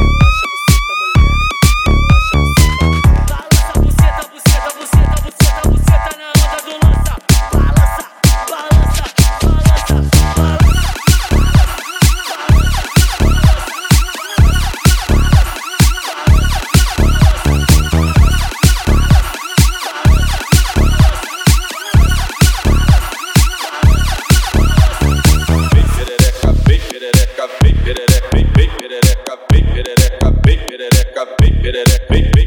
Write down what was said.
relaxa a buceta, mulher, relaxa a buceta, mulher. Balança, buceta, buceta, buceta, buceta, buceta na onda do lança. Balança, balança, balança, balança. Perereca, perereca, perereca, perereca, perereca, perereca, perereca,